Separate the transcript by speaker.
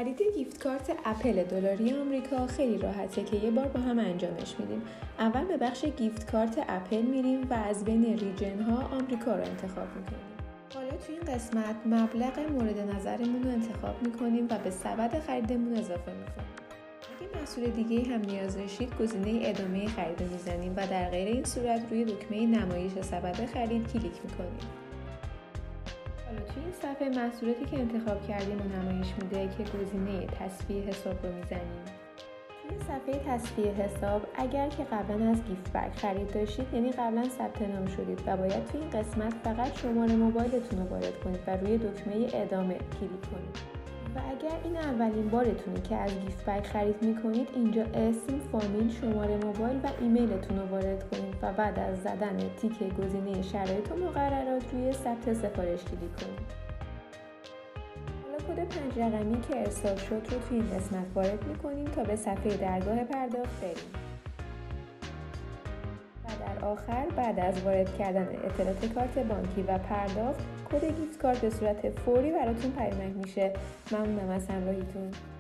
Speaker 1: خرید گیفت کارت اپل دلاری آمریکا خیلی راحته که یه بار با هم انجامش میدیم. اول به بخش گیفت کارت اپل میریم و از بین ریجن ها آمریکا رو انتخاب میکنیم. حالا توی این قسمت مبلغ مورد نظرمون رو انتخاب میکنیم و به سبد خریدمون اضافه میکنیم. اگه محصول دیگه هم نیاز داشتید گزینه ادامه خرید رو میزنیم و در غیر این صورت روی دکمه نمایش سبد خرید کلیک میکنیم. حالا توی این صفحه محصولاتی که انتخاب کردیم رو نمایش میده که گزینه تصفیه حساب رو میزنیم. توی صفحه تصفیه حساب اگر که قبلا از گیفت بک خرید داشتید یعنی قبلا ثبت نام شدید و باید توی این قسمت فقط شماره موبایلتون رو وارد کنید و روی دکمه ادامه کلیک کنید. و اگر این اولین بارتونه که از گیفت بک خرید میکنید اینجا اسم، فامیل، شماره موبایل و ایمیلتون رو وارد کنید و بعد از زدن تیک گزینه شرایط و مقررات روی ثبت سفارش کلیک کنید. حالا کد 5 رقمی که ارسال شد رو توی این قسمت وارد میکنیم تا به صفحه درگاه پرداخت بریم. و در آخر بعد از وارد کردن اطلاعات کارت بانکی و پرداخت کد گیفت کارت به صورت فوری براتون پیامک میشه. ممنونم از همراهیتون.